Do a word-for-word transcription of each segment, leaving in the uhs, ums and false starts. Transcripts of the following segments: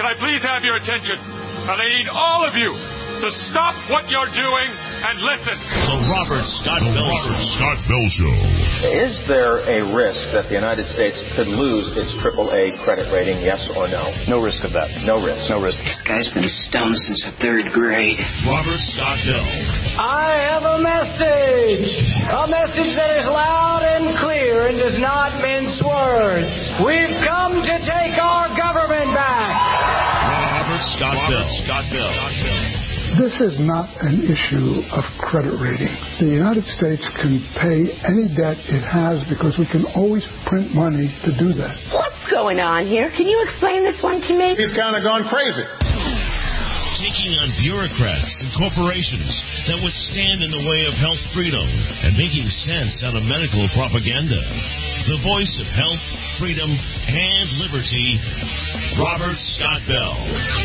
can I please have your attention? And I need all of you to stop what you're doing and listen. The Robert Scott Bell Show. Scott Bell Show. Is there a risk that the United States could lose its triple A credit rating, yes or no? No risk of that. No risk. No risk. This guy's been stoned since the third grade. Robert Scott Bell. I have a message. A message that is loud and clear and does not mince words. We've come to take our government back. Robert Scott Robert Bell. Scott Bell. This is not an issue of credit rating. The United States can pay any debt it has because we can always print money to do that. What's going on here? Can you explain this one to me? He's kind of gone crazy. Taking on bureaucrats and corporations that would stand in the way of health freedom and making sense out of medical propaganda. The voice of health, freedom, and liberty, Robert Scott Bell.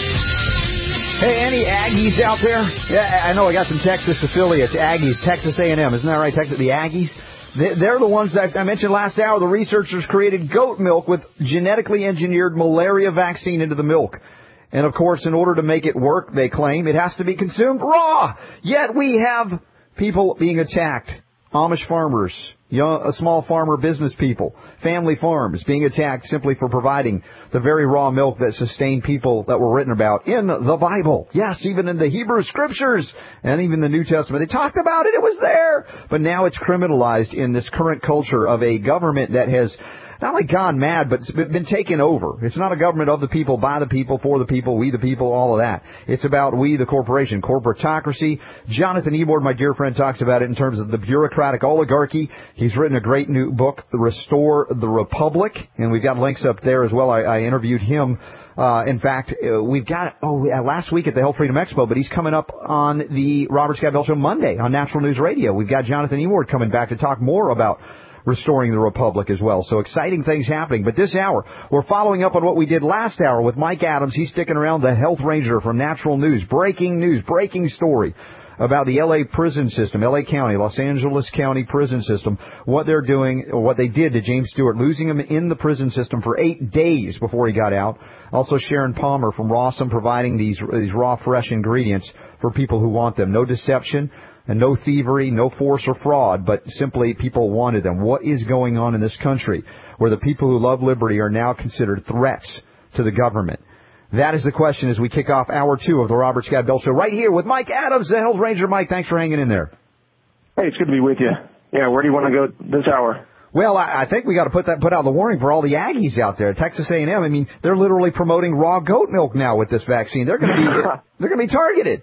Hey, any Aggies out there? Yeah, I know I got some Texas affiliates. Aggies, Texas A and M. Isn't that right, Texas? The Aggies? They're the ones that I mentioned last hour. The researchers created goat milk with genetically engineered malaria vaccine into the milk. And, of course, in order to make it work, they claim, it has to be consumed raw. Yet we have people being attacked. Amish farmers, young, small farmer business people, family farms being attacked simply for providing the very raw milk that sustained people that were written about in the Bible. Yes, even in the Hebrew Scriptures and even the New Testament. They talked about it. It was there. But now it's criminalized in this current culture of a government that has not only gone mad, but it's been taken over. It's not a government of the people, by the people, for the people, we the people, all of that. It's about we the corporation, corporatocracy. Jonathan Ebord, my dear friend, talks about it in terms of the bureaucratic oligarchy. He's written a great new book, Restore the Republic, and we've got links up there as well. I, I interviewed him. Uh, in fact, uh, we've got, oh, yeah, last week at the Health Freedom Expo, but he's coming up on the Robert Scott Bell Show Monday on Natural News Radio. We've got Jonathan Ebord coming back to talk more about restoring the Republic as well. So exciting things happening. But this hour, we're following up on what we did last hour with Mike Adams. He's sticking around, the Health Ranger from Natural News. Breaking news, breaking story about the L A prison system, L A County, Los Angeles County prison system, what they're doing, or what they did to James Stewart, losing him in the prison system for eight days before he got out. Also Sharon Palmer from Rawsome providing these, these raw, fresh ingredients for people who want them. No deception. And no thievery, no force or fraud, but simply people wanted them. What is going on in this country where the people who love liberty are now considered threats to the government? That is the question as we kick off hour two of the Robert Scott Bell Show right here with Mike Adams, the Health Ranger. Mike, thanks for hanging in there. Hey, it's good to be with you. Yeah, where do you want to go this hour? Well, I, I think we got to put that put out the warning for all the Aggies out there. Texas A and M, I mean, they're literally promoting raw goat milk now with this vaccine. They're going to be they're going to be targeted.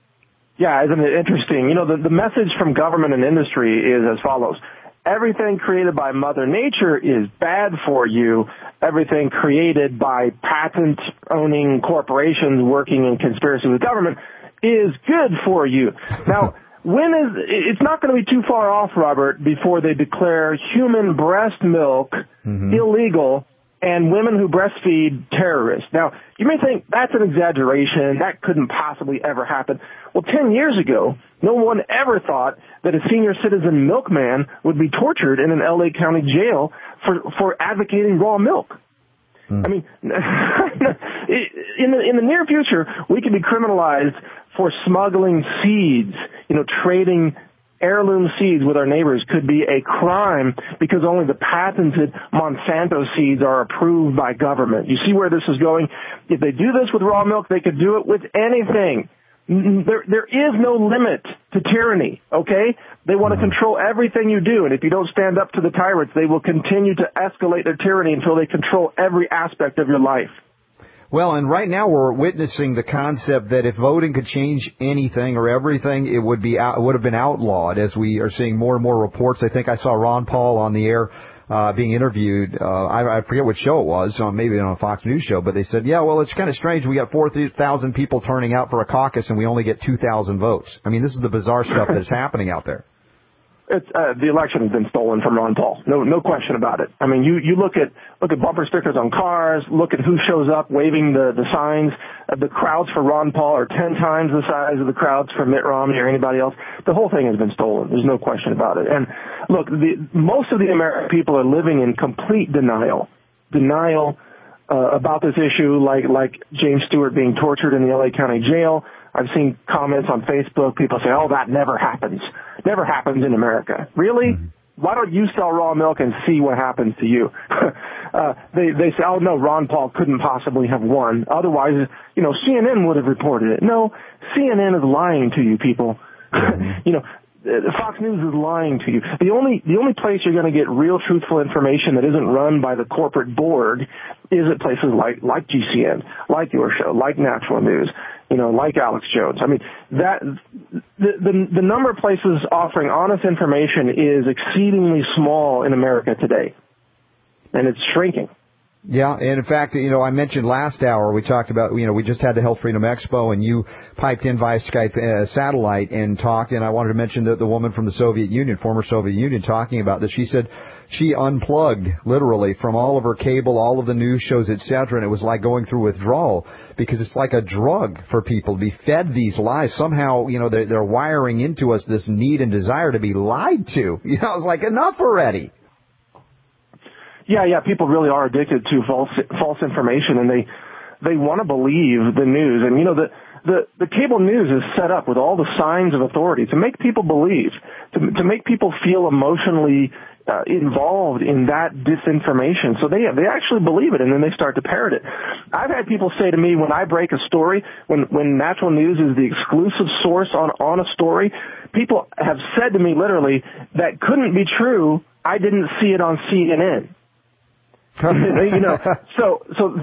Yeah, isn't it interesting? You know, the, the message from government and industry is as follows. Everything created by Mother Nature is bad for you. Everything created by patent-owning corporations working in conspiracy with government is good for you. Now, when is it's not going to be too far off, Robert, before they declare human breast milk mm-hmm. illegal and women who breastfeed terrorists. Now, you may think that's an exaggeration. That couldn't possibly ever happen. Well, ten years ago, no one ever thought that a senior citizen milkman would be tortured in an L A County jail for, for advocating raw milk. Mm. I mean, in the, in the near future, we could be criminalized for smuggling seeds, you know, trading heirloom seeds with our neighbors could be a crime because only the patented Monsanto seeds are approved by government. You see where this is going? If they do this with raw milk, they could do it with anything. There, there is no limit to tyranny, okay? They want to control everything you do, and if you don't stand up to the tyrants, they will continue to escalate their tyranny until they control every aspect of your life. Well, and right now we're witnessing the concept that if voting could change anything or everything, it would be out, would have been outlawed. As we are seeing more and more reports, I think I saw Ron Paul on the air uh, being interviewed. Uh, I, I forget what show it was, on maybe on a Fox News show, but they said, "Yeah, well, it's kind of strange. We got four thousand people turning out for a caucus, and we only get two thousand votes." I mean, this is the bizarre stuff that's happening out there. It's, uh, the election has been stolen from Ron Paul. No, no question about it. I mean, you, you look at, look at bumper stickers on cars, look at who shows up waving the, the signs. Uh, the crowds for Ron Paul are ten times the size of the crowds for Mitt Romney or anybody else. The whole thing has been stolen. There's no question about it. And look, the, most of the American people are living in complete denial, denial uh, about this issue, like like James Stewart being tortured in the L A County Jail. I've seen comments on Facebook. People say, "Oh, that never happens. Never happens in America." Really? Mm-hmm. Why don't you sell raw milk and see what happens to you? uh, they they say, "Oh no, Ron Paul couldn't possibly have won. Otherwise, you know, C N N would have reported it." No, C N N is lying to you, people. Mm-hmm. you know. Fox News is lying to you. The only the only place you're going to get real truthful information that isn't run by the corporate board is at places like like G C N, like your show, like Natural News, you know, like Alex Jones. I mean, that the the, the number of places offering honest information is exceedingly small in America today, and it's shrinking. Yeah, and in fact, you know, I mentioned last hour, we talked about, you know, we just had the Health Freedom Expo, and you piped in via Skype uh, satellite and talked, and I wanted to mention that the woman from the Soviet Union, former Soviet Union, talking about this. She said she unplugged, literally, from all of her cable, all of the news shows, et cetera, and it was like going through withdrawal, because it's like a drug for people to be fed these lies. Somehow, you know, they're, they're wiring into us this need and desire to be lied to. You know, it's like, enough already. Yeah, yeah, people really are addicted to false false information, and they they want to believe the news. And you know, the the the cable news is set up with all the signs of authority to make people believe, to to make people feel emotionally uh, involved in that disinformation. So they they actually believe it, and then they start to parrot it. I've had people say to me, when I break a story, when when Natural News is the exclusive source on on a story, people have said to me literally, "That couldn't be true. I didn't see it on C N N." you know, so, so,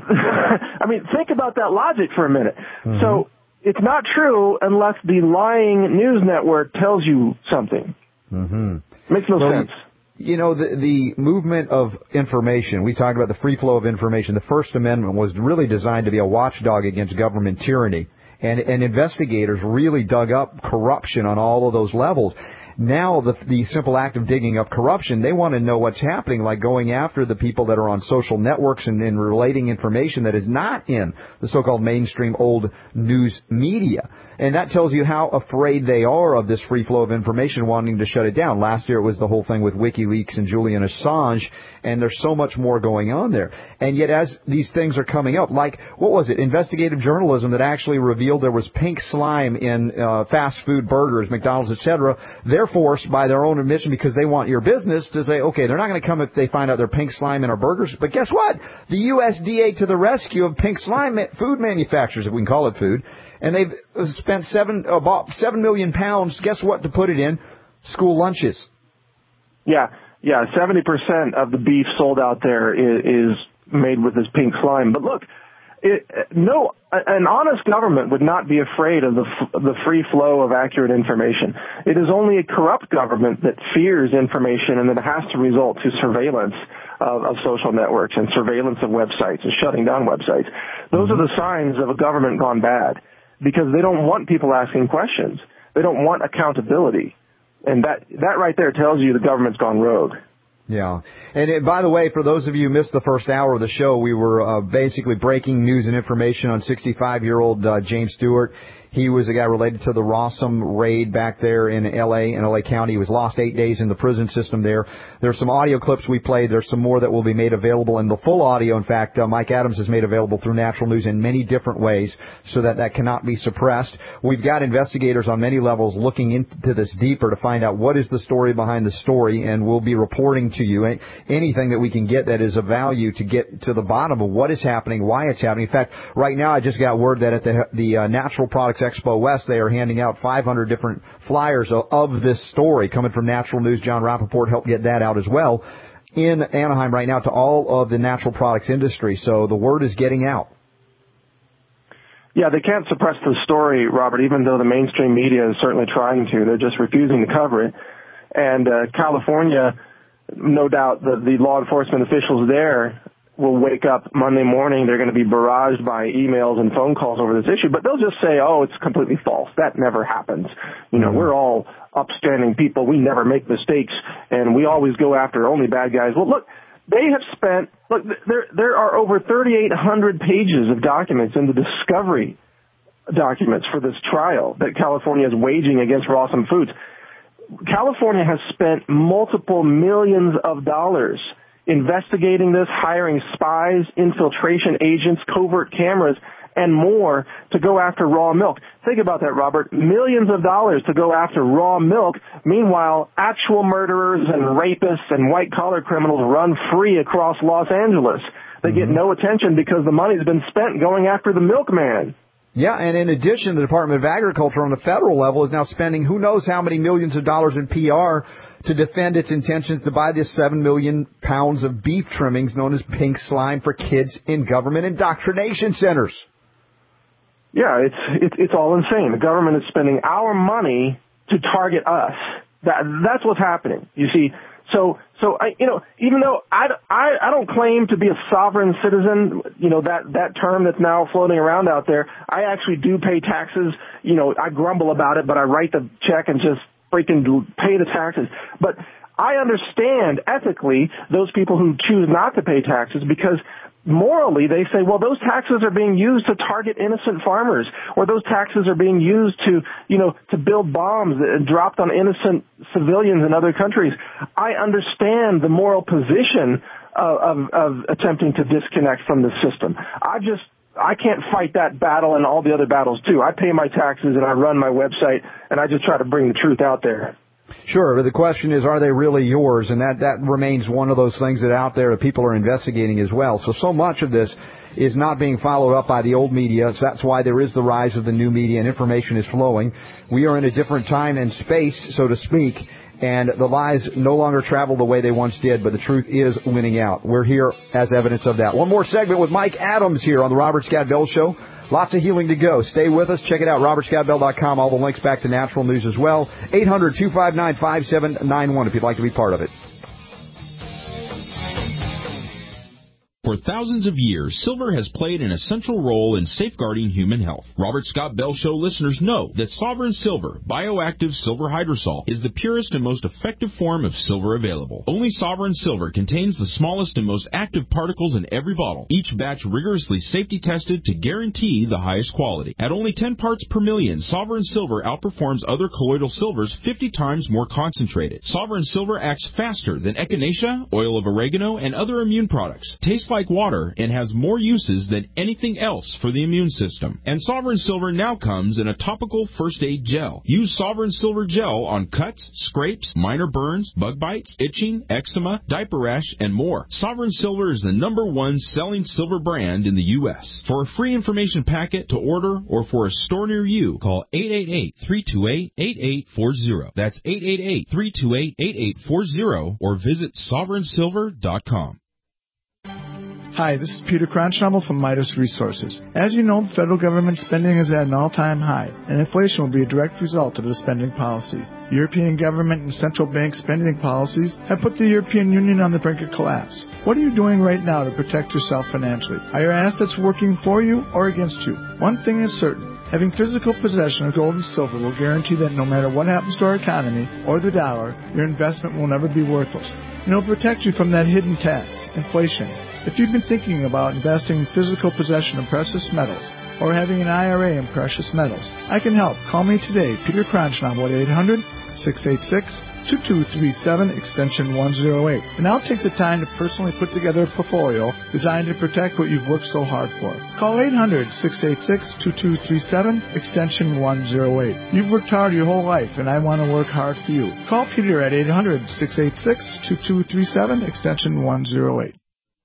I mean, think about that logic for a minute. Mm-hmm. So, it's not true unless the lying news network tells you something. Mm-hmm. Makes no well, sense. You know, the, the movement of information, we talked about the free flow of information. The First Amendment was really designed to be a watchdog against government tyranny. And, and investigators really dug up corruption on all of those levels. Now, the, the simple act of digging up corruption, they want to know what's happening, like going after the people that are on social networks and, and relating information that is not in the so-called mainstream old news media. And that tells you how afraid they are of this free flow of information, wanting to shut it down. Last year it was the whole thing with WikiLeaks and Julian Assange, and there's so much more going on there. And yet as these things are coming up, like, what was it, investigative journalism that actually revealed there was pink slime in uh, fast food burgers, McDonald's, et cetera, they're forced by their own admission, because they want your business, to say, okay, they're not going to come if they find out there's pink slime in our burgers. But guess what? The U S D A to the rescue of pink slime food manufacturers, if we can call it food. And they've spent seven, about seven million pounds, guess what, to put it in? School lunches. Yeah, yeah, seventy percent of the beef sold out there is, is made with this pink slime. But look, it, no, an honest government would not be afraid of the, the free flow of accurate information. It is only a corrupt government that fears information and that has to result to surveillance of, of social networks and surveillance of websites and shutting down websites. Those mm-hmm. are the signs of a government gone bad, because they don't want people asking questions. They don't want accountability. And that, that right there tells you the government's gone rogue. Yeah. And uh, by the way, for those of you who missed the first hour of the show, we were uh, basically breaking news and information on sixty-five-year-old uh, James Stewart. He was a guy related to the Rossum raid back there in L A, in L A County. He was lost eight days in the prison system there. There's some audio clips we played. There's some more that will be made available. And the full audio, in fact, uh, Mike Adams has made available through Natural News in many different ways so that that cannot be suppressed. We've got investigators on many levels looking into this deeper to find out what is the story behind the story, and we'll be reporting to you anything that we can get that is of value to get to the bottom of what is happening, why it's happening. In fact, right now I just got word that at the, the uh, Natural Products Expo West, they are handing out five hundred different flyers of, of this story coming from Natural News. John Rappaport helped get that out as well in Anaheim right now to all of the natural products industry. So the word is getting out. Yeah, they can't suppress the story, Robert, even though the mainstream media is certainly trying to. They're just refusing to cover it. And uh, California, no doubt the, the law enforcement officials there will wake up Monday morning, they're going to be barraged by emails and phone calls over this issue, but they'll just say, oh, it's completely false. That never happens. You know, mm-hmm. we're all upstanding people. We never make mistakes, and we always go after only bad guys. Well, look, they have spent, look, there, there are over thirty-eight hundred pages of documents in the discovery documents for this trial that California is waging against Rossum Foods. California has spent multiple millions of dollars investigating this, hiring spies, infiltration agents, covert cameras, and more to go after raw milk. Think about that, Robert. Millions of dollars to go after raw milk. Meanwhile, actual murderers and rapists and white-collar criminals run free across Los Angeles. They get no attention because the money's been spent going after the milkman. Yeah, and in addition, the Department of Agriculture on the federal level is now spending who knows how many millions of dollars in P R to defend its intentions to buy this seven million pounds of beef trimmings known as pink slime for kids in government indoctrination centers. Yeah, it's it's it's all insane. The government is spending our money to target us. That that's what's happening. You see, so so I you know even though I, I, I don't claim to be a sovereign citizen, you know that that term that's now floating around out there. I actually do pay taxes. You know, I grumble about it, but I write the check and just freaking pay the taxes. But I understand ethically those people who choose not to pay taxes because morally, they say, well, those taxes are being used to target innocent farmers, or those taxes are being used to, you know, to build bombs dropped on innocent civilians in other countries. I understand the moral position of, of, of attempting to disconnect from the system. I just, I can't fight that battle and all the other battles, too. I pay my taxes and I run my website, and I just try to bring the truth out there. Sure, but the question is, are they really yours? And that, that remains one of those things that out there that people are investigating as well. So, so much of this is not being followed up by the old media. So that's why there is the rise of the new media and information is flowing. We are in a different time and space, so to speak, and the lies no longer travel the way they once did, but the truth is winning out. We're here as evidence of that. One more segment with Mike Adams here on the Robert Scott Bell Show. Lots of healing to go. Stay with us. Check it out, robert scott bell dot com. All the links back to Natural News as well. eight hundred, two five nine, five seven nine one if you'd like to be part of it. For thousands of years, silver has played an essential role in safeguarding human health. Robert Scott Bell Show listeners know that Sovereign Silver, bioactive silver hydrosol, is the purest and most effective form of silver available. Only Sovereign Silver contains the smallest and most active particles in every bottle, each batch rigorously safety tested to guarantee the highest quality. At only ten parts per million, Sovereign Silver outperforms other colloidal silvers fifty times more concentrated. Sovereign Silver acts faster than echinacea, oil of oregano, and other immune products. Tastes like water and has more uses than anything else for the immune system. And Sovereign Silver now comes in a topical first aid gel. Use Sovereign Silver gel on cuts, scrapes, minor burns, bug bites, itching, eczema, diaper rash, and more. Sovereign Silver is the number one selling silver brand in the U S For a free information packet to order or for a store near you, call eight eight eight, three two eight, eight eight four zero. That's eight eight eight, three two eight, eight eight four zero or visit sovereign silver dot com. Hi, this is Peter Cronschnabel from Midas Resources. As you know, the federal government spending is at an all-time high, and inflation will be a direct result of the spending policy. European government and central bank spending policies have put the European Union on the brink of collapse. What are you doing right now to protect yourself financially? Are your assets working for you or against you? One thing is certain. Having physical possession of gold and silver will guarantee that no matter what happens to our economy or the dollar, your investment will never be worthless. And it'll protect you from that hidden tax, inflation. If you've been thinking about investing in physical possession of precious metals or having an I R A in precious metals, I can help. Call me today, Peter Cronschnabel at eight hundred, six eight six, two two three seven, extension one oh eight. And I'll take the time to personally put together a portfolio designed to protect what you've worked so hard for. Call eight hundred, six eight six, two two three seven, extension one oh eight. You've worked hard your whole life, and I want to work hard for you. Call Peter at eight hundred, six eight six, two two three seven, extension one oh eight.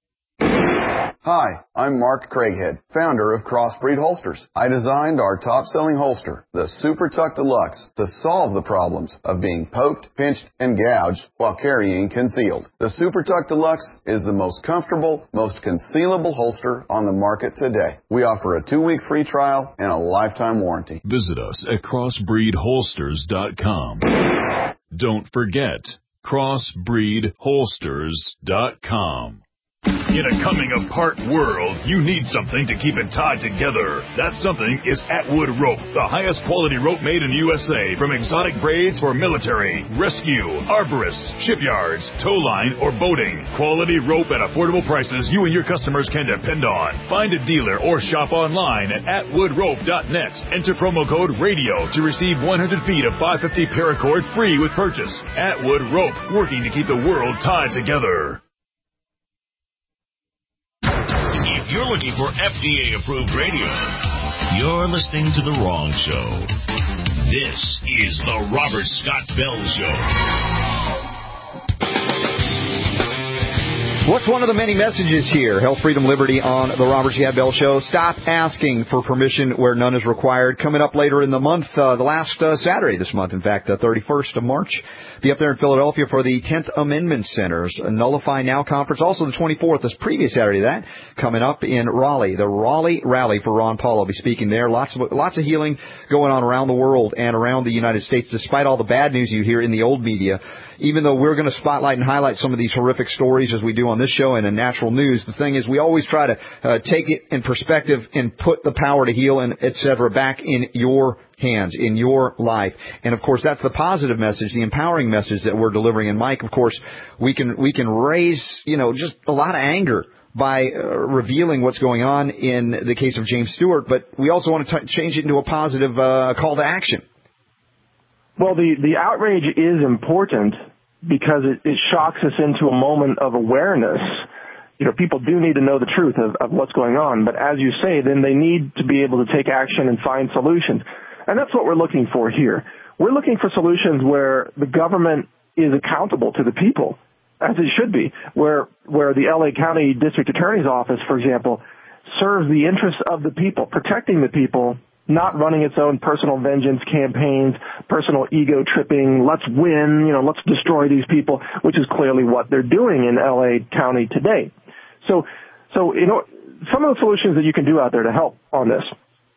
Hi, I'm Mark Craighead, founder of Crossbreed Holsters. I designed our top-selling holster, the Super Tuck Deluxe, to solve the problems of being poked, pinched, and gouged while carrying concealed. The Super Tuck Deluxe is the most comfortable, most concealable holster on the market today. We offer a two-week free trial and a lifetime warranty. Visit us at crossbreed holsters dot com. Don't forget, crossbreed holsters dot com. In a coming-apart world, you need something to keep it tied together. That something is Atwood Rope, the highest quality rope made in the U S A, from exotic braids for military, rescue, arborists, shipyards, tow line, or boating. Quality rope at affordable prices you and your customers can depend on. Find a dealer or shop online at atwood rope dot net. Enter promo code RADIO to receive one hundred feet of five fifty paracord free with purchase. Atwood Rope, working to keep the world tied together. If you're looking for F D A-approved radio, you're listening to the wrong show. This is the Robert Scott Bell Show. What's one of the many messages here? Health, freedom, liberty on the Robert Scott Bell Show. Stop asking for permission where none is required. Coming up later in the month, uh, the last uh, Saturday this month, in fact, the thirty-first of March. Be up there in Philadelphia for the tenth Amendment Center's Nullify Now conference. Also the twenty-fourth, this previous Saturday, that coming up in Raleigh. The Raleigh Rally for Ron Paul. I'll be speaking there. Lots of lots of healing going on around the world and around the United States, despite all the bad news you hear in the old media. Even though we're going to spotlight and highlight some of these horrific stories as we do on this show and in Natural News, the thing is we always try to uh, take it in perspective and put the power to heal and et cetera back in your hands, in your life. And, of course, that's the positive message, the empowering message that we're delivering. And, Mike, of course, we can we can raise, you know, just a lot of anger by uh, revealing what's going on in the case of James Stewart, but we also want to t- change it into a positive uh, call to action. Well, the, the outrage is important because it, it shocks us into a moment of awareness. You know, people do need to know the truth of, of what's going on. But as you say, then they need to be able to take action and find solutions. And that's what we're looking for here. We're looking for solutions where the government is accountable to the people, as it should be, where, where the L A County District Attorney's Office, for example, serves the interests of the people, protecting the people, not running its own personal vengeance campaigns, personal ego tripping, let's win, you know, let's destroy these people, which is clearly what they're doing in L A County today. So, so, you know, some of the solutions that you can do out there to help on this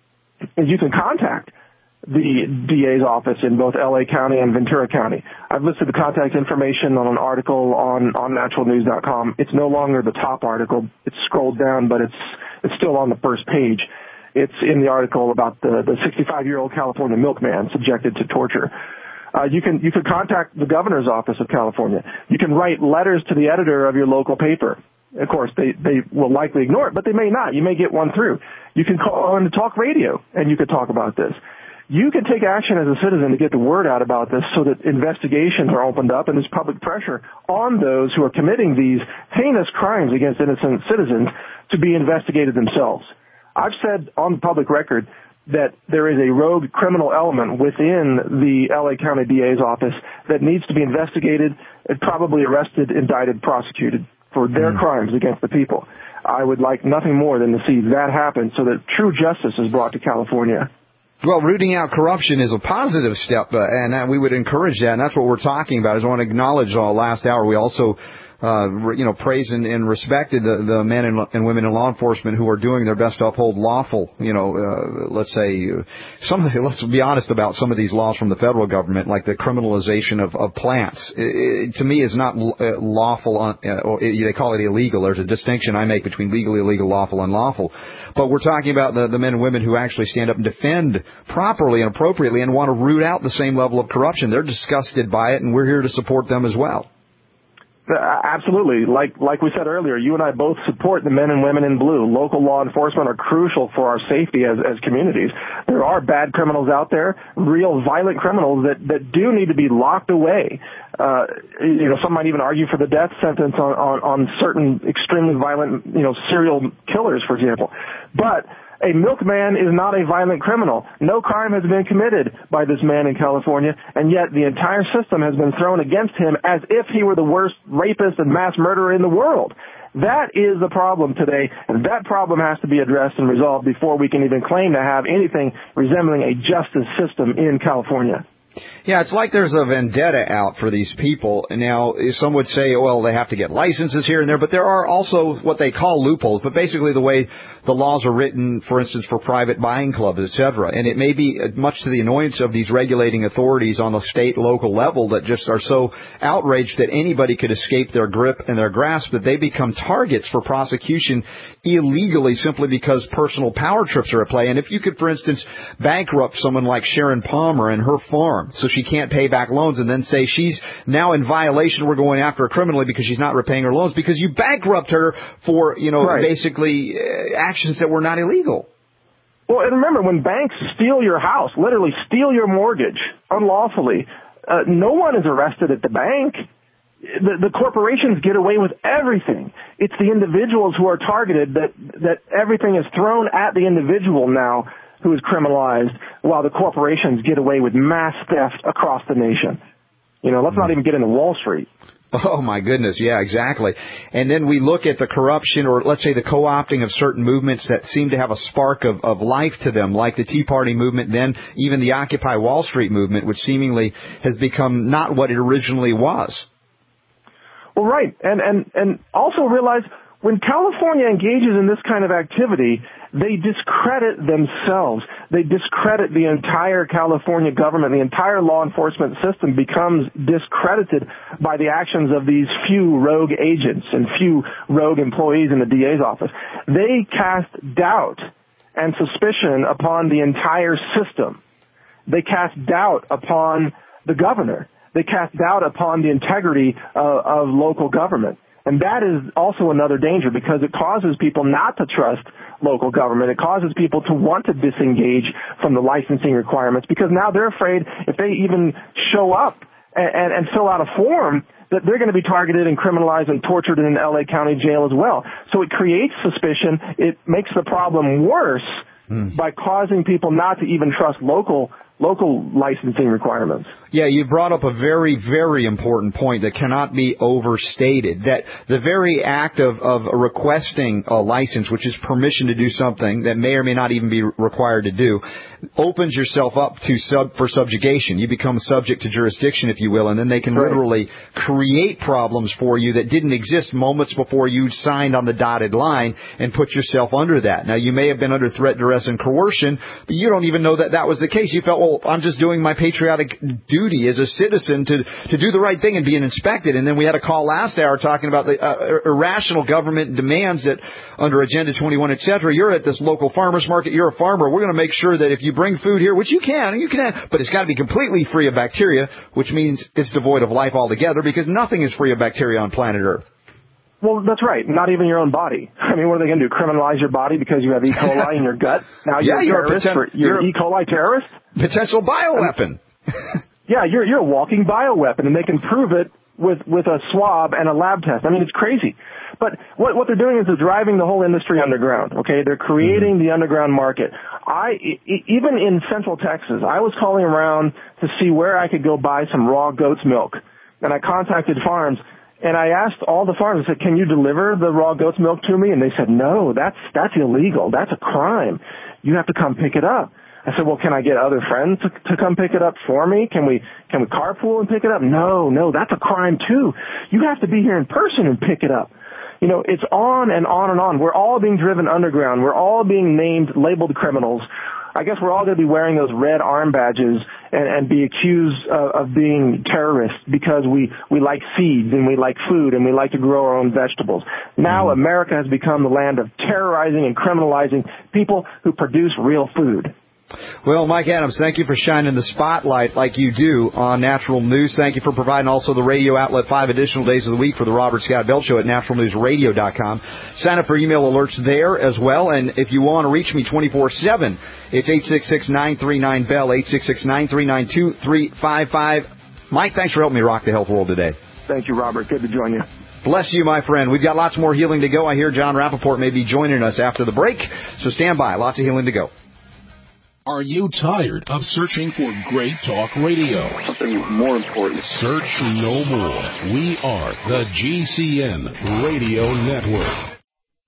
is you can contact the D A's office in both L A County and Ventura County. I've listed the contact information on an article on, on natural news dot com. It's no longer the top article. It's scrolled down, but it's, it's still on the first page. It's in the article about the, the sixty-five-year-old California milkman subjected to torture. Uh, you can you can contact the governor's office of California. You can write letters to the editor of your local paper. Of course, they, they will likely ignore it, but they may not. You may get one through. You can call on to talk radio, and you could talk about this. You can take action as a citizen to get the word out about this so that investigations are opened up and there's public pressure on those who are committing these heinous crimes against innocent citizens to be investigated themselves. I've said on the public record that there is a rogue criminal element within the L A County D A's office that needs to be investigated and probably arrested, indicted, prosecuted for their mm. crimes against the people. I would like nothing more than to see that happen so that true justice is brought to California. Well, rooting out corruption is a positive step, uh, and uh, we would encourage that, and that's what we're talking about. I just want to acknowledge uh, last hour we also Uh, you know, praised and, and respected the, the men and, and women in law enforcement who are doing their best to uphold lawful, you know, uh, let's say, uh, some of the, let's be honest about some of these laws from the federal government, like the criminalization of, of plants. It, it, to me, is not uh, lawful, on, uh, or it, they call it illegal. There's a distinction I make between legal, illegal, lawful, unlawful. But we're talking about the, the men and women who actually stand up and defend properly and appropriately and want to root out the same level of corruption. They're disgusted by it, and we're here to support them as well. Absolutely. Like like we said earlier, you and I both support the men and women in blue. Local law enforcement are crucial for our safety as, as communities. There are bad criminals out there, real violent criminals that, that do need to be locked away. Uh, you know, some might even argue for the death sentence on, on, on certain extremely violent, you know, serial killers, for example. But a milkman is not a violent criminal. No crime has been committed by this man in California, and yet the entire system has been thrown against him as if he were the worst rapist and mass murderer in the world. That is the problem today, and that problem has to be addressed and resolved before we can even claim to have anything resembling a justice system in California. Yeah, it's like there's a vendetta out for these people. Now, some would say, well, they have to get licenses here and there, but there are also what they call loopholes, but basically the way the laws are written, for instance, for private buying clubs, et cetera. And it may be much to the annoyance of these regulating authorities on the state, local level that just are so outraged that anybody could escape their grip and their grasp that they become targets for prosecution illegally simply because personal power trips are at play. And if you could, for instance, bankrupt someone like Sharon Palmer and her farm so she can't pay back loans and then say she's now in violation, we're going after her criminally because she's not repaying her loans because you bankrupt her for, you know, right. basically uh, actions that were not illegal. Well, and remember, when banks steal your house, literally steal your mortgage unlawfully, uh, no one is arrested at the bank. the, the corporations get away with everything. It's the individuals who are targeted that, that everything is thrown at the individual now who is criminalized, while the corporations get away with mass theft across the nation. You know, let's not even get into Wall Street. Oh, my goodness. Yeah, exactly. And then we look at the corruption, or let's say the co-opting of certain movements that seem to have a spark of, of life to them, like the Tea Party movement, then even the Occupy Wall Street movement, which seemingly has become not what it originally was. Well, right. And, and, and also realize when California engages in this kind of activity, they discredit themselves. They discredit the entire California government. The entire law enforcement system becomes discredited by the actions of these few rogue agents and few rogue employees in the D A's office. They cast doubt and suspicion upon the entire system. They cast doubt upon the governor. They cast doubt upon the integrity uh, of local government. And that is also another danger, because it causes people not to trust local government. It causes people to want to disengage from the licensing requirements, because now they're afraid if they even show up and, and, and fill out a form that they're going to be targeted and criminalized and tortured in an L A County jail as well. So it creates suspicion. It makes the problem worse mm. by causing people not to even trust local local licensing requirements. Yeah, you brought up a very, very important point that cannot be overstated, that the very act of, of requesting a license, which is permission to do something that may or may not even be required to do, opens yourself up to sub, for subjugation. You become subject to jurisdiction, if you will, and then they can right. literally create problems for you that didn't exist moments before you signed on the dotted line and put yourself under that. Now, you may have been under threat, duress, and coercion, but you don't even know that that was the case. You felt, well, I'm just doing my patriotic duty as a citizen to, to do the right thing and being inspected. And then we had a call last hour talking about the uh, irrational government demands that under Agenda twenty-one, et cetera, you're at this local farmer's market, you're a farmer, we're going to make sure that if you bring food here, which you can, you can have, but it's got to be completely free of bacteria, which means it's devoid of life altogether, because nothing is free of bacteria on planet Earth. Well, that's right. Not even your own body. I mean, what are they going to do? Criminalize your body because you have E. coli in your gut? Now you're yeah, a terrorist. You're, for, you're, you're an E. coli terrorist? Potential bioweapon. yeah, you're you're a walking bioweapon, and they can prove it with with a swab and a lab test. I mean, it's crazy. But what what they're doing is they're driving the whole industry underground. Okay, they're creating mm-hmm. the underground market. I even in Central Texas, I was calling around to see where I could go buy some raw goat's milk, and I contacted farms. And I asked all the farmers, I said, can you deliver the raw goat's milk to me? And they said, no, that's that's illegal. That's a crime. You have to come pick it up. I said, well, can I get other friends to, to come pick it up for me? Can we can we carpool and pick it up? No, no, that's a crime too. You have to be here in person and pick it up. You know, it's on and on and on. We're all being driven underground. We're all being named, labeled criminals. I guess we're all going to be wearing those red arm badges and, and be accused of, of being terrorists because we, we like seeds and we like food and we like to grow our own vegetables. Now America has become the land of terrorizing and criminalizing people who produce real food. Well, Mike Adams, thank you for shining the spotlight like you do on Natural News. Thank you for providing also the radio outlet five additional days of the week for the Robert Scott Bell Show at natural news radio dot com. Sign up for email alerts there as well. And if you want to reach me twenty-four seven, it's eight six six, nine three nine, B E L L, eight six six, nine three nine, two three five five. Mike, thanks for helping me rock the health world today. Thank you, Robert. Good to join you. Bless you, my friend. We've got lots more healing to go. I hear John Rappaport may be joining us after the break, so stand by. Lots of healing to go. Are you tired of searching for great talk radio? Something more important. Search no more. We are the G C N Radio Network.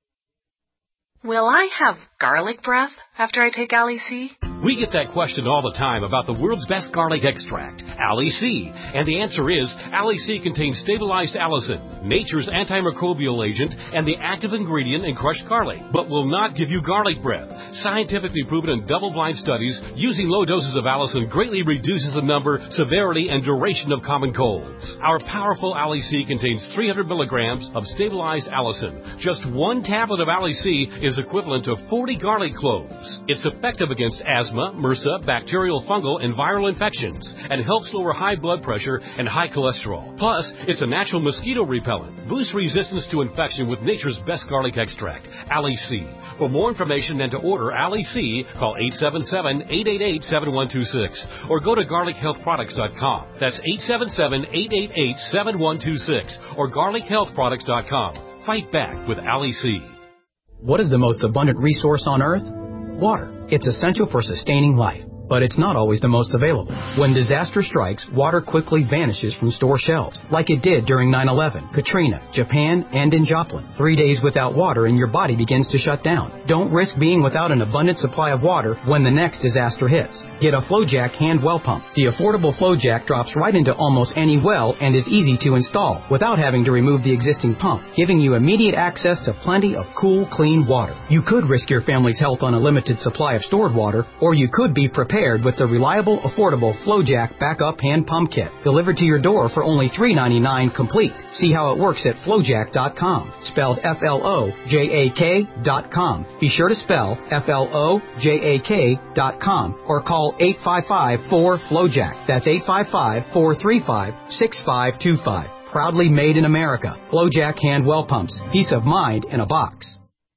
Will I have garlic breath after I take Ali C? We get that question all the time about the world's best garlic extract, Ali C. And the answer is, Ali C contains stabilized allicin, nature's antimicrobial agent, and the active ingredient in crushed garlic, but will not give you garlic breath. Scientifically proven in double-blind studies, using low doses of allicin greatly reduces the number, severity, and duration of common colds. Our powerful Ali C contains three hundred milligrams of stabilized allicin. Just one tablet of Ali C is equivalent to forty garlic cloves. It's effective against asthma, asthma, MRSA, bacterial, fungal, and viral infections, and helps lower high blood pressure and high cholesterol. Plus, it's a natural mosquito repellent. Boost resistance to infection with nature's best garlic extract, Ali C. For more information and to order Ali C, call eight seven seven, eight eight eight, seven one two six or go to garlic health products dot com. That's eight seven seven, eight eight eight, seven one two six or garlic health products dot com. Fight back with Ali C. What is the most abundant resource on Earth? Water. It's essential for sustaining life, but it's not always the most available. When disaster strikes, water quickly vanishes from store shelves, like it did during nine eleven, Katrina, Japan, and in Joplin. Three days without water and your body begins to shut down. Don't risk being without an abundant supply of water when the next disaster hits. Get a FlowJack hand well pump. The affordable FlowJack drops right into almost any well and is easy to install without having to remove the existing pump, giving you immediate access to plenty of cool, clean water. You could risk your family's health on a limited supply of stored water, or you could be prepared with the reliable, affordable FlowJack Backup Hand Pump Kit, delivered to your door for only three ninety-nine complete. See how it works at flowjack dot com, spelled F L O J A K dot com. Be sure to spell F L O J A K dot com or call eight five five, four, FlowJack. That's eight five five, four three five, six five two five. Proudly made in America. FlowJack Hand Well Pumps. Peace of mind in a box.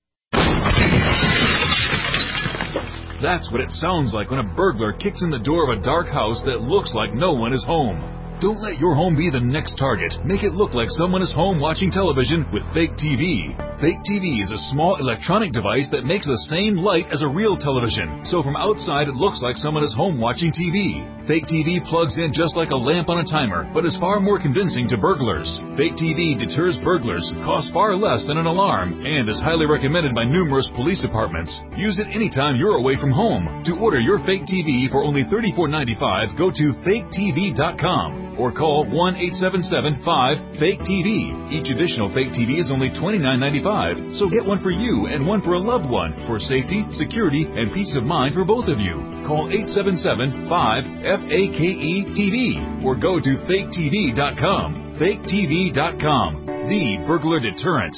That's what it sounds like when a burglar kicks in the door of a dark house that looks like no one is home. Don't let your home be the next target. Make it look like someone is home watching television with Fake T V. Fake T V is a small electronic device that makes the same light as a real television. So from outside it looks like someone is home watching T V. Fake T V plugs in just like a lamp on a timer, but is far more convincing to burglars. Fake T V deters burglars, costs far less than an alarm, and is highly recommended by numerous police departments. Use it anytime you're away from home. To order your Fake T V for only thirty-four ninety-five, go to fake T V dot com. Or call one eight seven seven, five, fake T V. Each additional Fake T V is only twenty-nine ninety-five, so get one for you and one for a loved one for safety, security, and peace of mind for both of you. Call eight seven seven, five, F A K E T V or go to fake T V dot com. fake T V dot com, the burglar deterrent.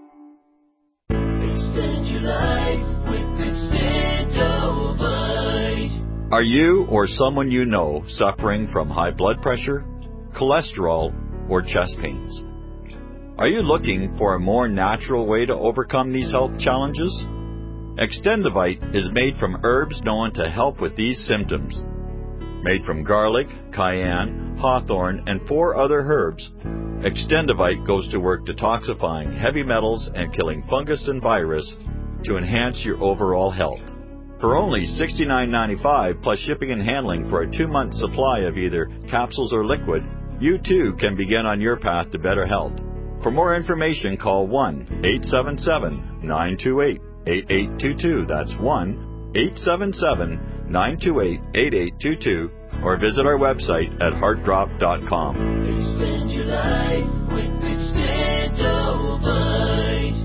Extend your life with Extendovite. Are you or someone you know suffering from high blood pressure, cholesterol, or chest pains? Are you looking for a more natural way to overcome these health challenges? Extendovite is made from herbs known to help with these symptoms. Made from garlic, cayenne, hawthorn, and four other herbs, Extendovite goes to work detoxifying heavy metals and killing fungus and virus to enhance your overall health. For only sixty-nine ninety-five plus shipping and handling for a two-month supply of either capsules or liquid, you too can begin on your path to better health. For more information, call one eight seven seven, nine two eight, eight eight two two. That's one eight seven seven, nine two eight, eight eight two two, or visit our website at heart drop dot com. Extend your life with Extendovite.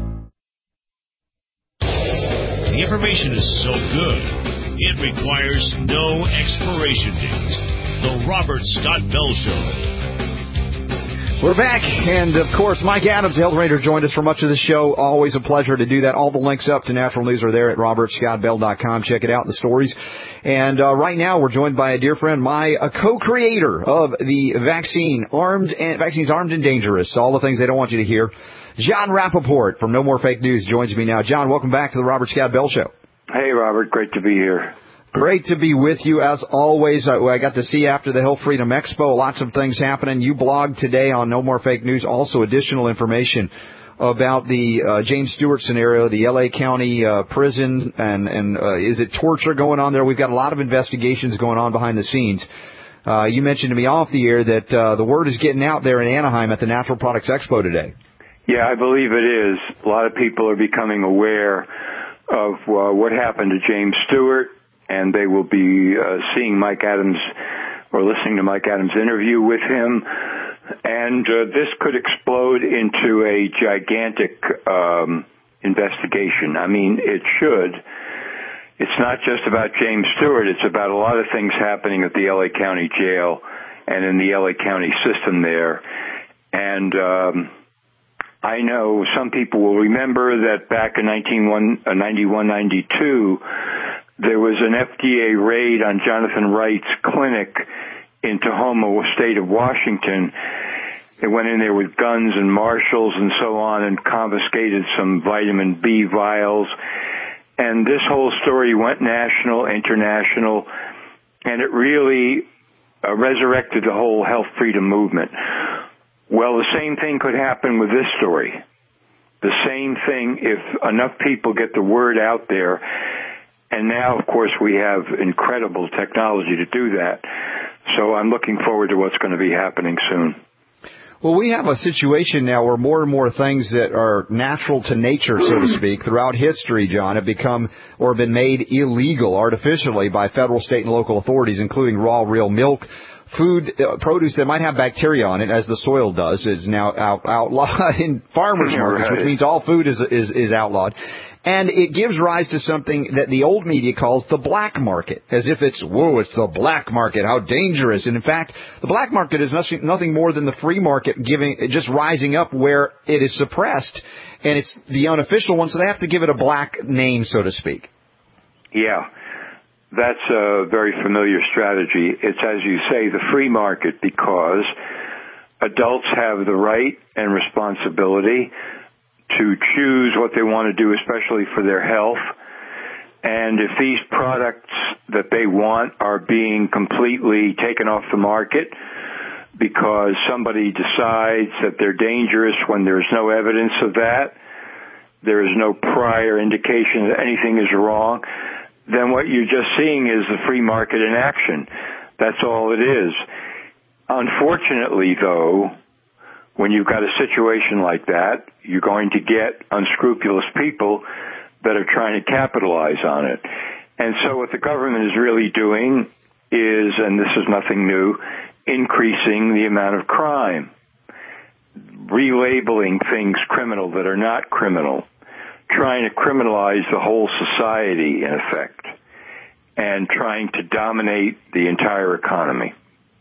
The information is so good, it requires no expiration date. The Robert Scott Bell Show. We're back, and of course, Mike Adams, the Health Ranger, joined us for much of the show. Always a pleasure to do that. All the links up to Natural News are there at robert scott bell dot com. Check it out, the stories. And uh, right now, we're joined by a dear friend, my a co-creator of the vaccine, armed and vaccines, armed and dangerous. All the things they don't want you to hear. Jon Rappoport from No More Fake News joins me now. Jon, welcome back to the Robert Scott Bell Show. Hey, Robert. Great to be here. Great to be with you, as always. I, I got to see after the Health Freedom Expo, lots of things happening. You blogged today on No More Fake News, also additional information about the uh, James Stewart scenario, the L A County uh, prison, and, and uh, is it torture going on there? We've got a lot of investigations going on behind the scenes. Uh, you mentioned to me off the air that uh, the word is getting out there in Anaheim at the Natural Products Expo today. Yeah, I believe it is. A lot of people are becoming aware of uh, what happened to James Stewart, and they will be uh, seeing Mike Adams or listening to Mike Adams' interview with him. And uh, this could explode into a gigantic um, investigation. I mean, it should. It's not just about James Stewart. It's about a lot of things happening at the L A County Jail and in the L A County system there. And um, I know some people will remember that back in nineteen ninety-one ninety-two, there was an F D A raid on Jonathan Wright's clinic in Tahoma, state of Washington. They went in there with guns and marshals and so on and confiscated some vitamin B vials. And this whole story went national, international, and it really uh, resurrected the whole health freedom movement. Well, the same thing could happen with this story. The same thing if enough people get the word out there. And now, of course, we have incredible technology to do that. So I'm looking forward to what's going to be happening soon. Well, we have a situation now where more and more things that are natural to nature, so to speak, throughout history, John, have become or been made illegal artificially by federal, state, and local authorities, including raw, real milk. Food, uh, produce that might have bacteria on it, as the soil does, is now out, outlawed in farmers markets, right. Which means all food is, is, is outlawed. And it gives rise to something that the old media calls the black market, as if it's, whoa, it's the black market, how dangerous. And in fact, the black market is nothing, nothing more than the free market giving, just rising up where it is suppressed. And it's the unofficial one, so they have to give it a black name, so to speak. Yeah. That's a very familiar strategy. It's, as you say, the free market, because adults have the right and responsibility to choose what they want to do, especially for their health. And if these products that they want are being completely taken off the market because somebody decides that they're dangerous when there's no evidence of that, there is no prior indication that anything is wrong, then what you're just seeing is the free market in action. That's all it is. Unfortunately, though, when you've got a situation like that, you're going to get unscrupulous people that are trying to capitalize on it. And so what the government is really doing is, and this is nothing new, increasing the amount of crime, relabeling things criminal that are not criminal, trying to criminalize the whole society, in effect, and trying to dominate the entire economy.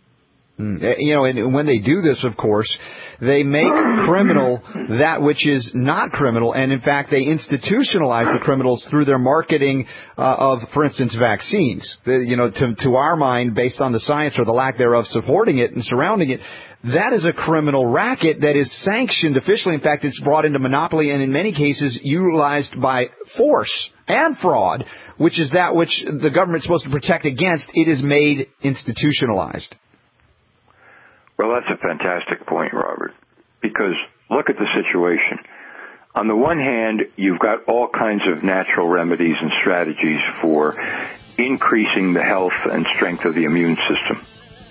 You know, and when they do this, of course, they make criminal that which is not criminal, and in fact, they institutionalize the criminals through their marketing uh, of, for instance, vaccines. The, you know, to, to our mind, based on the science or the lack thereof supporting it and surrounding it, that is a criminal racket that is sanctioned officially. In fact, it's brought into monopoly and in many cases utilized by force and fraud, which is that which the government is supposed to protect against. It is made institutionalized. Well, that's a fantastic point, Robert, because look at the situation. On the one hand, you've got all kinds of natural remedies and strategies for increasing the health and strength of the immune system.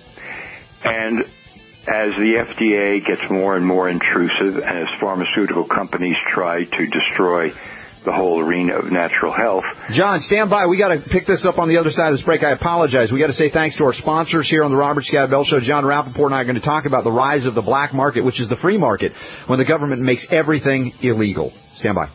And as the F D A gets more and more intrusive and as pharmaceutical companies try to destroy the whole arena of natural health. John, stand by. We got to pick this up on the other side of this break. I apologize. We got to say thanks to our sponsors here on the Robert Scott Bell Show. John Rappaport and I are going to talk about the rise of the black market, which is the free market, when the government makes everything illegal. Stand by.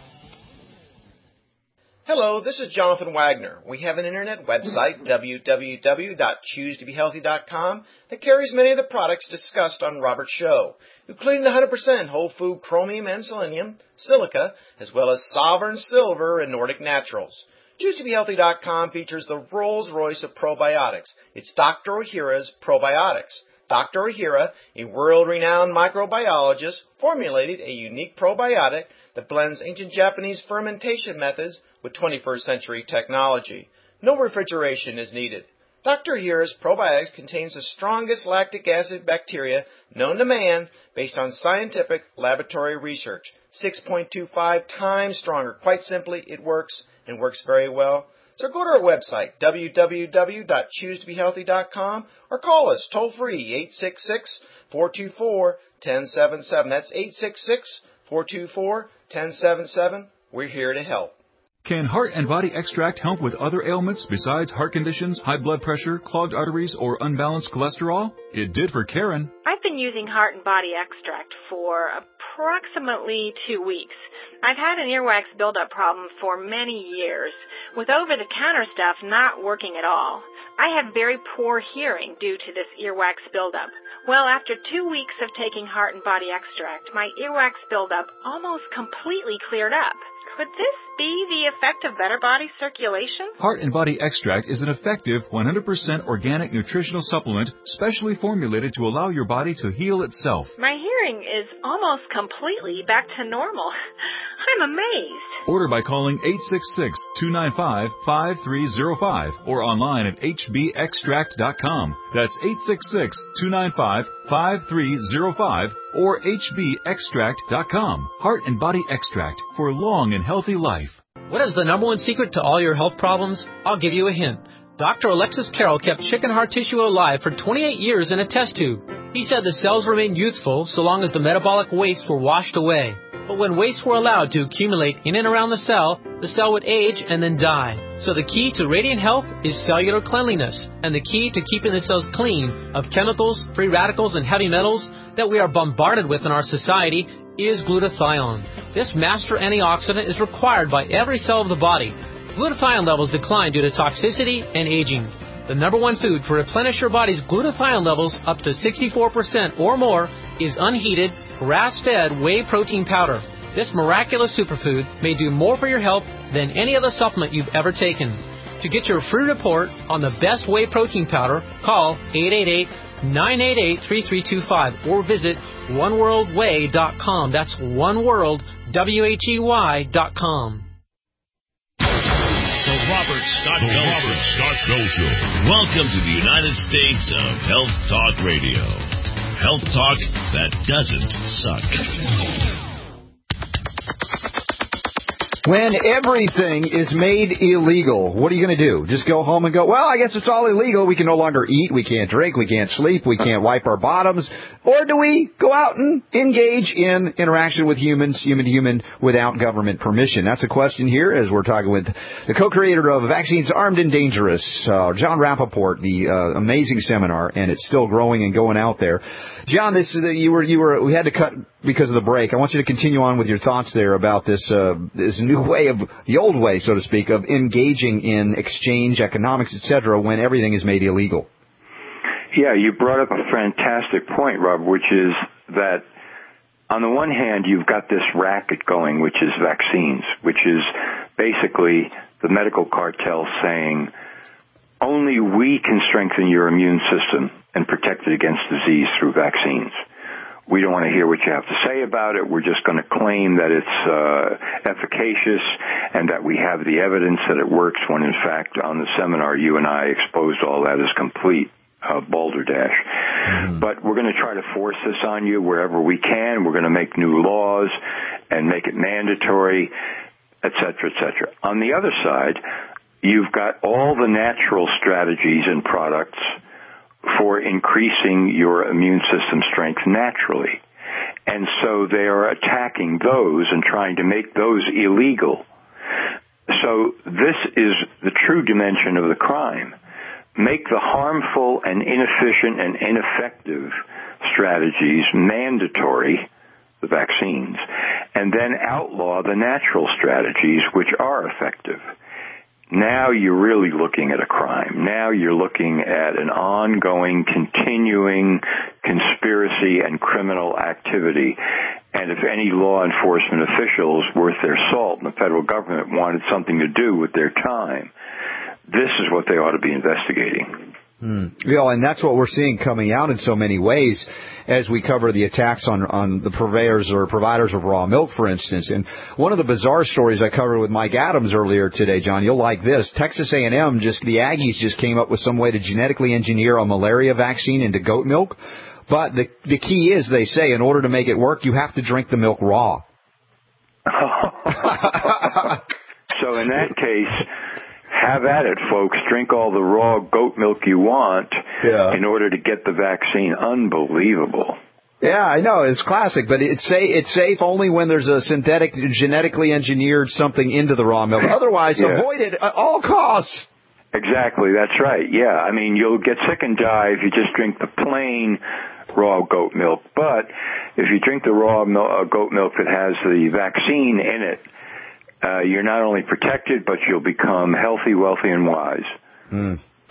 Hello, this is Jonathan Wagner. We have an internet website, w w w dot choose to be healthy dot com, that carries many of the products discussed on Robert's show, including the one hundred percent whole food chromium and selenium, silica, as well as Sovereign Silver and Nordic Naturals. choose to be healthy dot com features the Rolls-Royce of probiotics. It's Doctor Ohhira's Probiotics. Doctor Ohhira, a world-renowned microbiologist, formulated a unique probiotic that blends ancient Japanese fermentation methods with twenty-first century technology. No refrigeration is needed. Doctor Ohhira's probiotics contains the strongest lactic acid bacteria known to man based on scientific laboratory research. six point two five times stronger. Quite simply, it works and works very well. So go to our website, w w w dot choose to be healthy dot com, or call us toll-free, eight six six, four two four, one zero seven seven. That's eight six six, four two four, one zero seven seven. We're here to help. Can Heart and Body Extract help with other ailments besides heart conditions, high blood pressure, clogged arteries, or unbalanced cholesterol? It did for Karen. I've been using Heart and Body Extract for approximately two weeks. I've had an earwax buildup problem for many years, with over-the-counter stuff not working at all. I have very poor hearing due to this earwax buildup. Well, after two weeks of taking Heart and Body Extract, my earwax buildup almost completely cleared up. Could this be the effect of better body circulation? Heart and Body Extract is an effective one hundred percent organic nutritional supplement specially formulated to allow your body to heal itself. My hearing is almost completely back to normal. I'm amazed. Order by calling eight six six, two nine five, five three zero five or online at h b extract dot com. That's eight six six, two nine five, five three zero five or h b extract dot com. Heart and Body Extract for a long and healthy life. What is the number one secret to all your health problems? I'll give you a hint. Doctor Alexis Carroll kept chicken heart tissue alive for twenty-eight years in a test tube. He said the cells remained youthful so long as the metabolic wastes were washed away. But when wastes were allowed to accumulate in and around the cell, the cell would age and then die. So the key to radiant health is cellular cleanliness, and the key to keeping the cells clean of chemicals, free radicals, and heavy metals that we are bombarded with in our society is glutathione. This master antioxidant is required by every cell of the body. Glutathione levels decline due to toxicity and aging. The number one food to replenish your body's glutathione levels up to sixty-four percent or more is unheated, grass-fed whey protein powder. This miraculous superfood may do more for your health than any other supplement you've ever taken. To get your free report on the best whey protein powder, call eight eight eight, nine eight eight, three three two five or visit one world whey dot com. That's oneworld, W H E Y dot com. The Robert Scott the Bell Robert Show. Scott Bell Show. Welcome to the United States of Health Talk Radio. Health talk that doesn't suck. When everything is made illegal, what are you going to do? Just go home and go, well, I guess it's all illegal. We can no longer eat, we can't drink, we can't sleep, we can't wipe our bottoms. Or do we go out and engage in interaction with humans, human to human, without government permission? That's a question here as we're talking with the co-creator of Vaccines Armed and Dangerous, uh, John Rappaport, the uh, amazing seminar, and it's still growing and going out there. John, this uh, you were you were we had to cut because of the break. I want you to continue on with your thoughts there about this uh, this new way of the old way, so to speak, of engaging in exchange, economics, et cetera, when everything is made illegal. Yeah, you brought up a fantastic point, Rob, which is that on the one hand, you've got this racket going, which is vaccines, which is basically the medical cartel saying only we can strengthen your immune system and protect it against disease through vaccines. We don't want to hear what you have to say about it. We're just going to claim that it's uh, efficacious and that we have the evidence that it works when, in fact, on the seminar, you and I exposed all that as complete uh, balderdash. Mm-hmm. But we're going to try to force this on you wherever we can. We're going to make new laws and make it mandatory, et cetera, et cetera. On the other side, you've got all the natural strategies and products for increasing your immune system strength naturally. And so they are attacking those and trying to make those illegal. So this is the true dimension of the crime. Make the harmful and inefficient and ineffective strategies mandatory, the vaccines, and then outlaw the natural strategies which are effective. Now you're really looking at a crime. Now you're looking at an ongoing, continuing conspiracy and criminal activity. And if any law enforcement officials worth their salt in the federal government wanted something to do with their time, this is what they ought to be investigating. Hmm. Yeah, and that's what we're seeing coming out in so many ways as we cover the attacks on on the purveyors or providers of raw milk, for instance. And one of the bizarre stories I covered with Mike Adams earlier today, John, you'll like this. Texas A and M, just the Aggies just came up with some way to genetically engineer a malaria vaccine into goat milk. But the the key is, they say, in order to make it work, you have to drink the milk raw. So in that case, have at it, folks. Drink all the raw goat milk you want yeah. in order to get the vaccine. Unbelievable. Yeah, I know. It's classic, but it's, say, it's safe only when there's a synthetic, genetically engineered something into the raw milk. Otherwise, yeah. avoid it at all costs. Exactly. That's right. Yeah. I mean, you'll get sick and die if you just drink the plain raw goat milk. But if you drink the raw mil- uh, goat milk that has the vaccine in it, Uh, you're not only protected, but you'll become healthy, wealthy, and wise. Mm.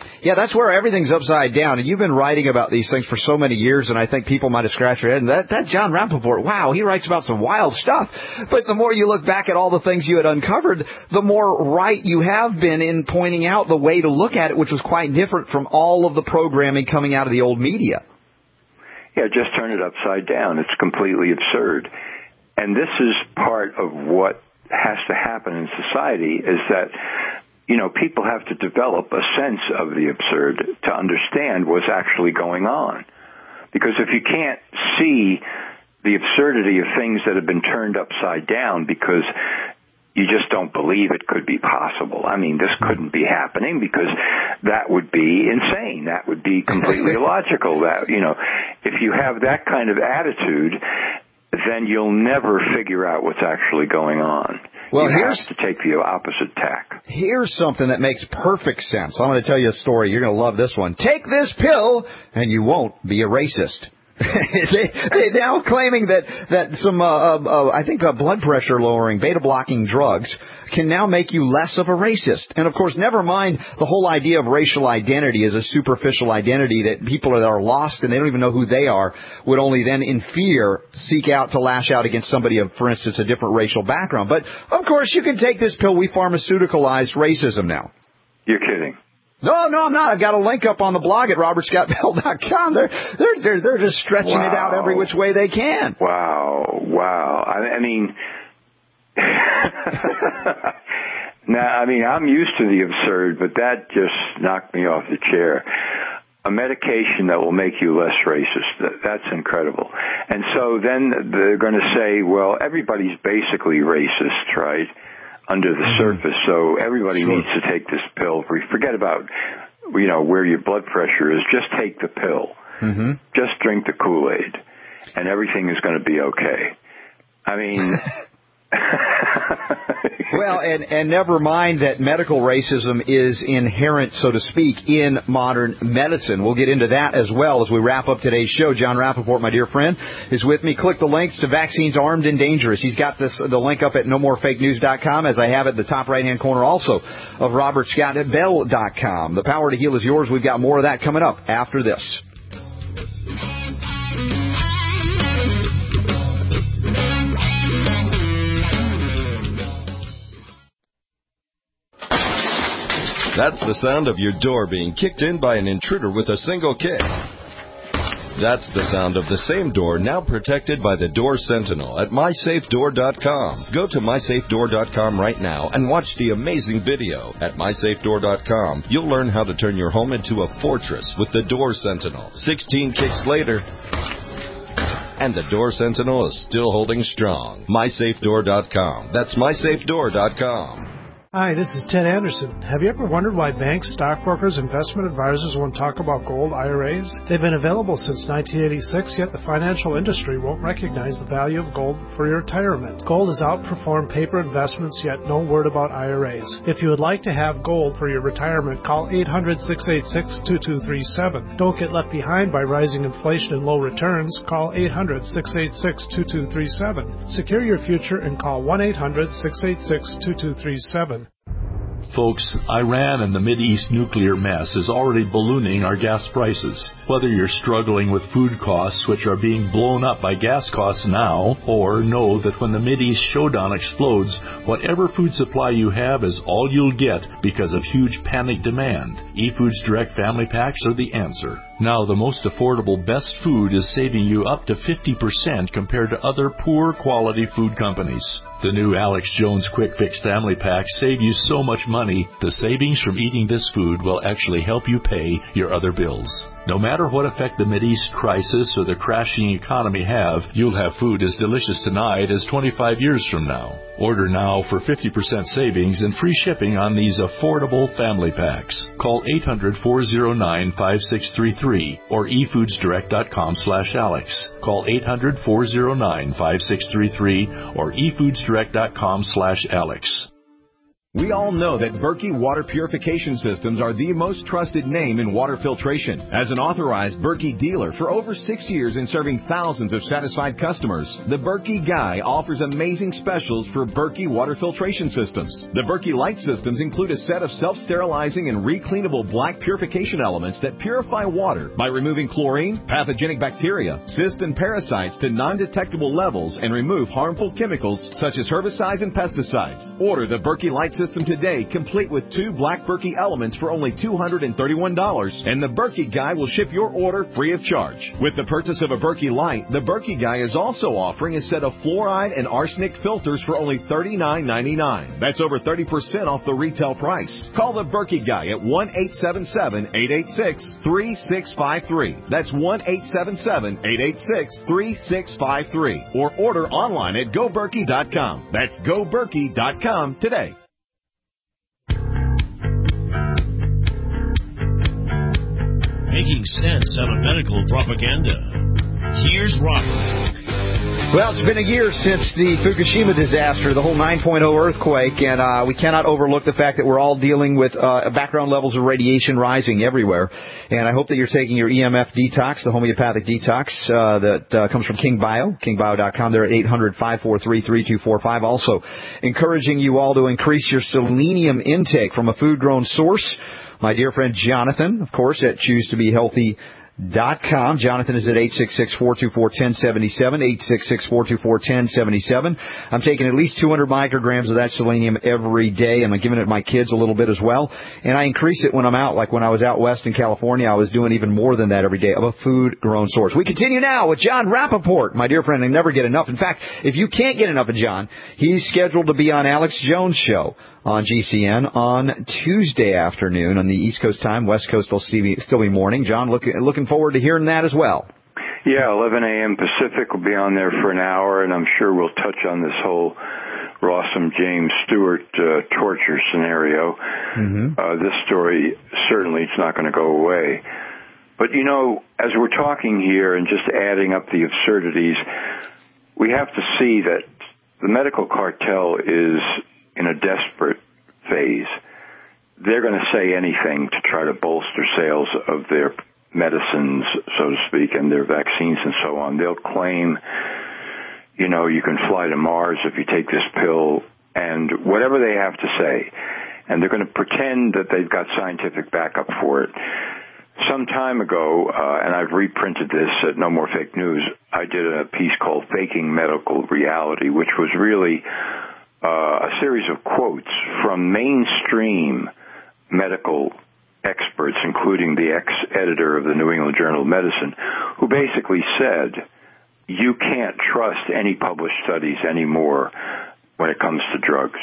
Yeah, that's where everything's upside down. And you've been writing about these things for so many years, and I think people might have scratched their head. And that, that John Rappaport, wow, he writes about some wild stuff. But the more you look back at all the things you had uncovered, the more right you have been in pointing out the way to look at it, which was quite different from all of the programming coming out of the old media. Yeah, just turn it upside down. It's completely absurd. And this is part of what has to happen in society, is that, you know, people have to develop a sense of the absurd to understand what's actually going on. Because if you can't see the absurdity of things that have been turned upside down because you just don't believe it could be possible. I mean, this couldn't be happening because that would be insane. That would be completely illogical. That, you know, if you have that kind of attitude, then you'll never figure out what's actually going on. Well, you have to take the opposite tack. Here's something that makes perfect sense. I'm going to tell you a story. You're going to love this one. Take this pill, and you won't be a racist. they, they now claiming that that some uh, uh, I think uh, blood pressure lowering, beta blocking drugs can now make you less of a racist. And of course, never mind the whole idea of racial identity as a superficial identity that people that are lost and they don't even know who they are would only then in fear seek out to lash out against somebody of, for instance, a different racial background. But of course, you can take this pill. We pharmaceuticalized racism now. You're kidding. No, no, I'm not. I've got a link up on the blog at robert scott bell dot com. They're, they're, they're, they're just stretching wow. it out every which way they can. Wow, wow. I, I mean, now, I mean, I'm used to the absurd, but that just knocked me off the chair. A medication that will make you less racist, that, that's incredible. And so then they're going to say, well, everybody's basically racist, right? Under the surface, so everybody sure. needs to take this pill. Forget about, you know, where your blood pressure is. Just take the pill. Mm-hmm. Just drink the Kool-Aid, and everything is going to be okay. I mean... Well, and, and never mind that medical racism is inherent, so to speak, in modern medicine. We'll get into that as well as we wrap up today's show. John Rappaport, my dear friend, is with me. Click the links to Vaccines Armed and Dangerous. He's got this the link up at no more fake news dot com, as I have at the top right-hand corner also of robert scott bell dot com. The power to heal is yours. We've got more of that coming up after this. That's the sound of your door being kicked in by an intruder with a single kick. That's the sound of the same door now protected by the Door Sentinel at my safe door dot com. Go to my safe door dot com right now and watch the amazing video. At my safe door dot com, you'll learn how to turn your home into a fortress with the Door Sentinel. sixteen kicks later, and the Door Sentinel is still holding strong. my safe door dot com. That's my safe door dot com. Hi, this is Ted Anderson. Have you ever wondered why banks, stockbrokers, investment advisors won't talk about gold I R As? They've been available since nineteen eighty-six, yet the financial industry won't recognize the value of gold for your retirement. Gold has outperformed paper investments, yet no word about I R As. If you would like to have gold for your retirement, call eight hundred, six eight six, two two three seven. Don't get left behind by rising inflation and low returns. Call eight hundred, six eight six, two two three seven. Secure your future and call one eight hundred, six eight six, two two three seven. Folks, Iran and the Mideast nuclear mess is already ballooning our gas prices. Whether you're struggling with food costs, which are being blown up by gas costs now, or know that when the Mideast showdown explodes, whatever food supply you have is all you'll get because of huge panic demand, eFoods Direct Family Packs are the answer. Now, the most affordable best food is saving you up to fifty percent compared to other poor quality food companies. The new Alex Jones Quick Fix Family Packs save you so much money, the savings from eating this food will actually help you pay your other bills. No matter what effect the Mideast crisis or the crashing economy have, you'll have food as delicious tonight as twenty-five years from now. Order now for fifty percent savings and free shipping on these affordable family packs. Call eight hundred, four oh nine, five six three three or e foods direct dot com slash Alex. Call eight hundred, four oh nine, five six three three or e foods direct dot com slash Alex. We all know that Berkey Water Purification Systems are the most trusted name in water filtration. As an authorized Berkey dealer for over six years and serving thousands of satisfied customers, the Berkey Guy offers amazing specials for Berkey Water Filtration Systems. The Berkey Light Systems include a set of self-sterilizing and recleanable black purification elements that purify water by removing chlorine, pathogenic bacteria, cysts, and parasites to non-detectable levels and remove harmful chemicals such as herbicides and pesticides. Order the Berkey Light System today, complete with two black Berkey elements for only two hundred thirty-one dollars, and the Berkey Guy will ship your order free of charge. With the purchase of a Berkey Light, the Berkey Guy is also offering a set of fluoride and arsenic filters for only thirty-nine ninety-nine. That's over thirty percent off the retail price. Call the Berkey Guy at one eight seven seven, eight eight six, three six five three. That's one eight seven seven, eight eight six, three six five three. Or order online at go berkey dot com. That's go berkey dot com today. Making sense out of medical propaganda. Here's Robert. Well, it's been a year since the Fukushima disaster, the whole nine point oh earthquake, and uh, we cannot overlook the fact that we're all dealing with uh, background levels of radiation rising everywhere. And I hope that you're taking your E M F detox, the homeopathic detox uh, that uh, comes from King Bio, king bio dot com. They're at eight hundred, five four three, three two four five. Also, encouraging you all to increase your selenium intake from a food-grown source. My dear friend Jonathan, of course, at choose to be healthy dot com. Jonathan is at eight six six, four two four, one oh seven seven, eight six six, four two four, one oh seven seven. I'm taking at least two hundred micrograms of that selenium every day, and I'm giving it to my kids a little bit as well. And I increase it when I'm out. Like when I was out west in California, I was doing even more than that every day of a food-grown source. We continue now with John Rappaport, my dear friend. I never get enough. In fact, if you can't get enough of John, he's scheduled to be on Alex Jones' show on G C N on Tuesday afternoon on the East Coast time. West Coast will still be, still be morning. John, look, looking forward to hearing that as well. Yeah, eleven a.m. Pacific will be on there for an hour, and I'm sure we'll touch on this whole Rossum James Stewart uh, torture scenario. Mm-hmm. Uh, this story, certainly it's not going to go away. But, you know, as we're talking here and just adding up the absurdities, we have to see that the medical cartel is in a desperate phase. They're going to say anything to try to bolster sales of their medicines, so to speak, and their vaccines and so on. They'll claim, you know, you can fly to Mars if you take this pill, and whatever they have to say. And they're going to pretend that they've got scientific backup for it. Some time ago, uh, and I've reprinted this at No More Fake News, I did a piece called Faking Medical Reality, which was really Uh, a series of quotes from mainstream medical experts, including the ex-editor of the New England Journal of Medicine, who basically said, you can't trust any published studies anymore when it comes to drugs.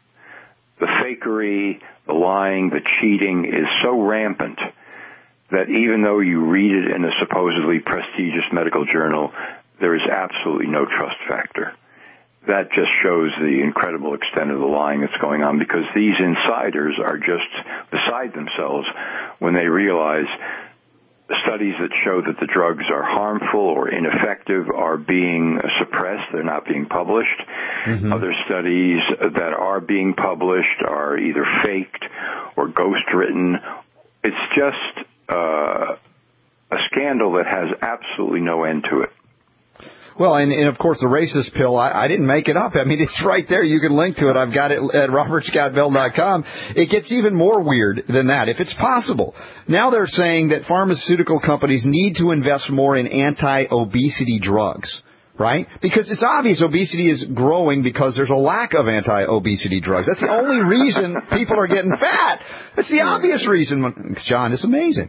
The fakery, the lying, the cheating is so rampant that even though you read it in a supposedly prestigious medical journal, there is absolutely no trust factor. That just shows the incredible extent of the lying that's going on, because these insiders are just beside themselves when they realize the studies that show that the drugs are harmful or ineffective are being suppressed. They're not being published. Mm-hmm. Other studies that are being published are either faked or ghost-written. It's just uh, a scandal that has absolutely no end to it. Well, and, and of course, the racist pill, I, I didn't make it up. I mean, it's right there. You can link to it. I've got it at robert scott bell dot com. It gets even more weird than that, if it's possible. Now they're saying that pharmaceutical companies need to invest more in anti-obesity drugs, right? Because it's obvious obesity is growing because there's a lack of anti-obesity drugs. That's the only reason people are getting fat. That's the obvious reason. John, it's amazing.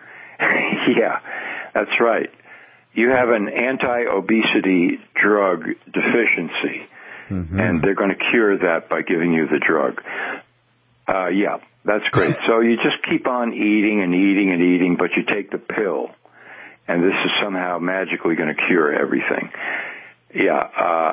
Yeah, that's right. You have an anti-obesity drug deficiency, mm-hmm. and they're going to cure that by giving you the drug. Uh, yeah, that's great. So you just keep on eating and eating and eating, but you take the pill, and this is somehow magically going to cure everything. Yeah, uh,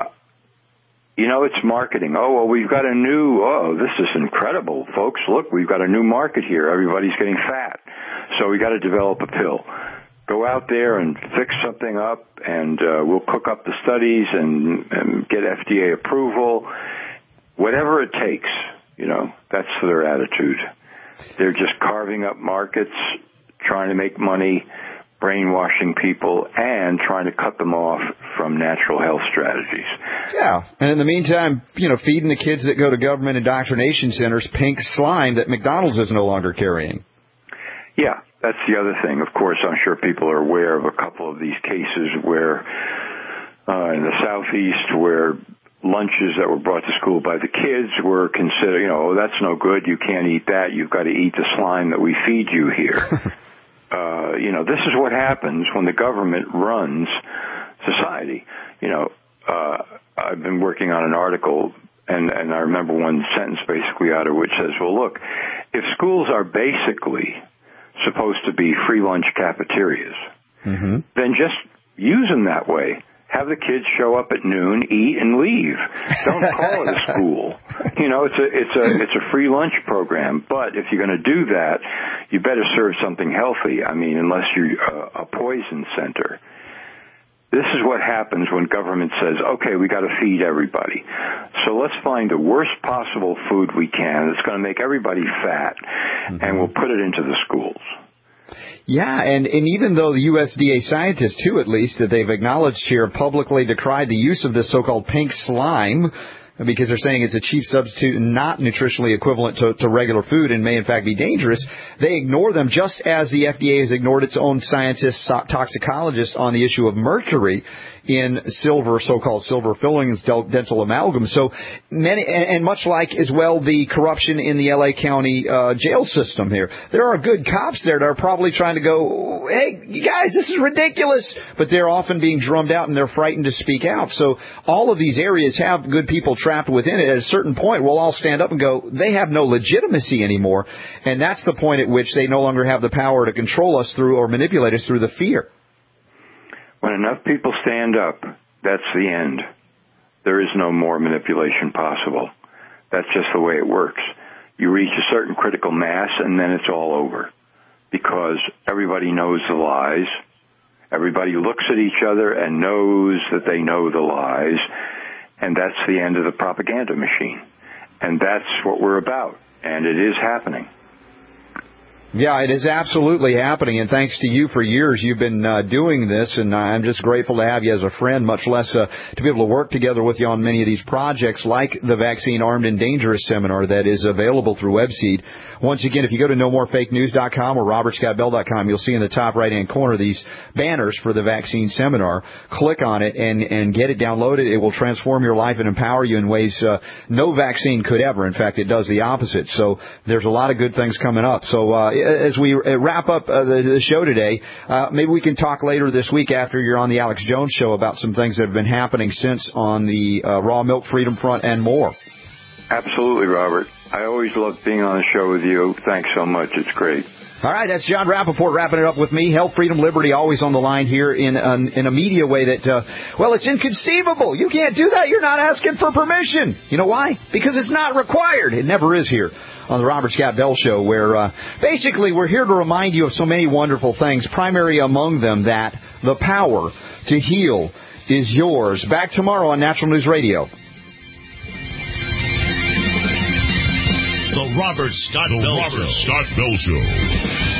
you know, it's marketing. Oh, well, we've got a new, oh, this is incredible, folks. Look, we've got a new market here. Everybody's getting fat, so we got to develop a pill. Go out there and fix something up, and uh, we'll cook up the studies and, and get F D A approval. Whatever it takes, You know, that's their attitude. They're just carving up markets, trying to make money, brainwashing people, and trying to cut them off from natural health strategies. Yeah, and in the meantime, you know, feeding the kids that go to government indoctrination centers pink slime that McDonald's is no longer carrying. Yeah, that's the other thing. Of course, I'm sure people are aware of a couple of these cases where uh, in the Southeast where lunches that were brought to school by the kids were considered, you know, oh, that's no good, you can't eat that, you've got to eat the slime that we feed you here. uh, you know, this is what happens when the government runs society. You know, uh, I've been working on an article, and, and I remember one sentence basically out of which says, well, look, if schools are basically supposed to be free lunch cafeterias, mm-hmm. then just use them that way. Have the kids show up at noon, eat, and leave. Don't call it a school. You know, it's a it's a it's a free lunch program. But if you're going to do that, you better serve something healthy. I mean, unless you're a, a poison center. This is what happens when government says, okay, we got to feed everybody. So let's find the worst possible food we can that's going to make everybody fat, mm-hmm. and we'll put it into the schools. Yeah, and, and even though the U S D A scientists, too, at least, that they've acknowledged here, publicly decried the use of this so-called pink slime, because they're saying it's a cheap substitute and not nutritionally equivalent to, to regular food and may, in fact, be dangerous, they ignore them just as the F D A has ignored its own scientists, toxicologists on the issue of mercury in silver, so-called silver fillings, dental amalgam. So many, and much like as well the corruption in the L A County uh, jail system here. There are good cops there that are probably trying to go, hey, you guys, this is ridiculous. But they're often being drummed out and they're frightened to speak out. So all of these areas have good people trapped within it. At a certain point, we'll all stand up and go, they have no legitimacy anymore. And that's the point at which they no longer have the power to control us through or manipulate us through the fear. When enough people stand up, that's the end. There is no more manipulation possible. That's just the way it works. You reach a certain critical mass, and then it's all over. Because everybody knows the lies. Everybody looks at each other and knows that they know the lies. And that's the end of the propaganda machine. And that's what we're about. And it is happening. Yeah, it is absolutely happening, and thanks to you for years you've been uh, doing this, and I'm just grateful to have you as a friend, much less uh, to be able to work together with you on many of these projects, like the Vaccine Armed and Dangerous seminar that is available through Webseed. Once again, if you go to no more fake news dot com or robert scott bell dot com, you'll see in the top right-hand corner these banners for the vaccine seminar. Click on it and, and get it downloaded. It will transform your life and empower you in ways uh, no vaccine could ever. In fact, it does the opposite. So there's a lot of good things coming up. So uh, as we wrap up uh, the, the show today, uh, maybe we can talk later this week after you're on the Alex Jones Show about some things that have been happening since on the uh, raw milk freedom front and more. Absolutely, Robert. I always love being on the show with you. Thanks so much. It's great. All right, that's John Rappaport wrapping it up with me. Health, freedom, liberty, always on the line here in an, in a media way that, uh, well, it's inconceivable. You can't do that. You're not asking for permission. You know why? Because it's not required. It never is here on the Robert Scott Bell Show, where uh, basically we're here to remind you of so many wonderful things, primary among them that the power to heal is yours. Back tomorrow on Natural News Radio. The Robert Scott the Bell Robert Show. Scott Bell Show.